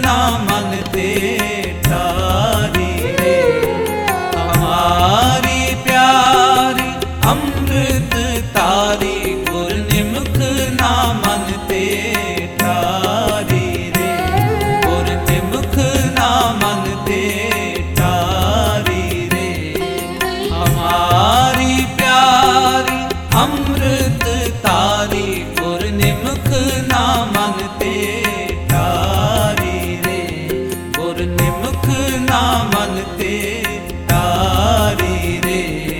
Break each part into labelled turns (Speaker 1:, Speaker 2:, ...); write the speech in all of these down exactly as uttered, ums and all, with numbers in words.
Speaker 1: ना मन ते तारी रे। हमारी प्यारी अमृत तारी गुरनिमुख ना मन ते तारी रे। गुरनिमुख ना मन ते तारी रे। हमारी प्यारी अमृत तारी गुरनिमुख ना मन ते तारी रे। गुरनिमुख ना मन ते तारी रे।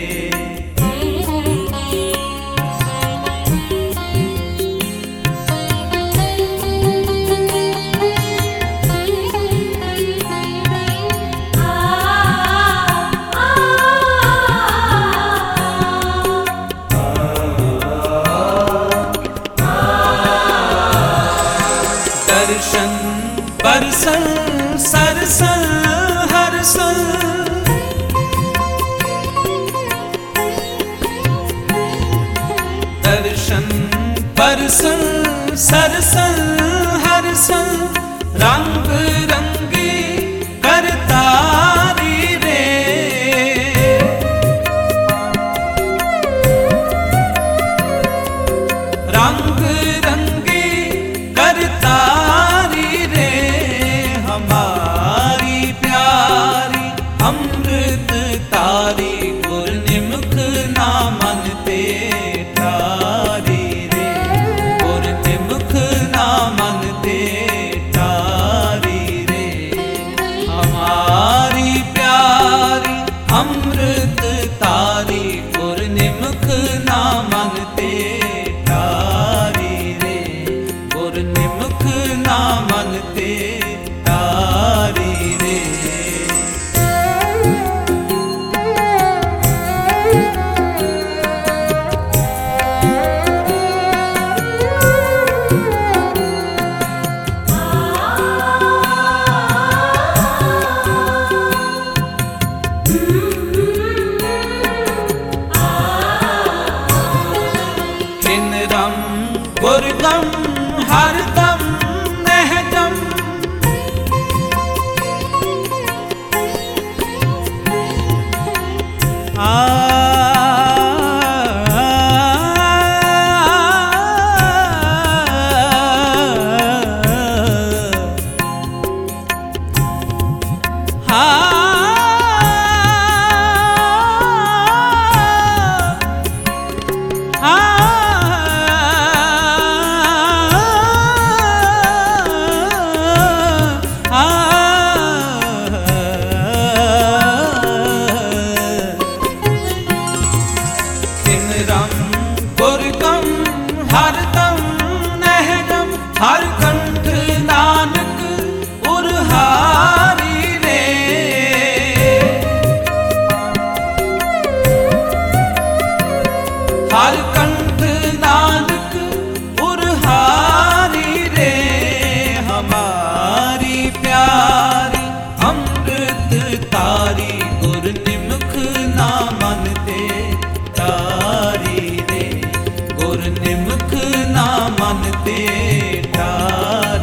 Speaker 1: दर्शन बरसल सरसल हरसल। दर्शन बरसल सरसल हरसल। रंग रंगी करतारी रे। रंग रंगी करतारी रे। हमारी प्यारी अमृत तारी गुरनिमुख ना मन ते तारी रे। गुरनिमुख ना मन ते तारी रे। हमारी प्यारी अमृत तारी गुरनिमुख ना मन ते तारी रे। गुरनिमुख ना मन ते तारी रे। हिनदम गुरदम हरदम नहदम। आ गुरदम हरदम नहदम। हर कंठ नानक उरहारी रे। हर कंठ नानक उरहारी रे। हमारी प्यारी अमृत तारी गुरनिमुख ना मन ते तारी रे। गुरनिमुख ना मन ते तारी।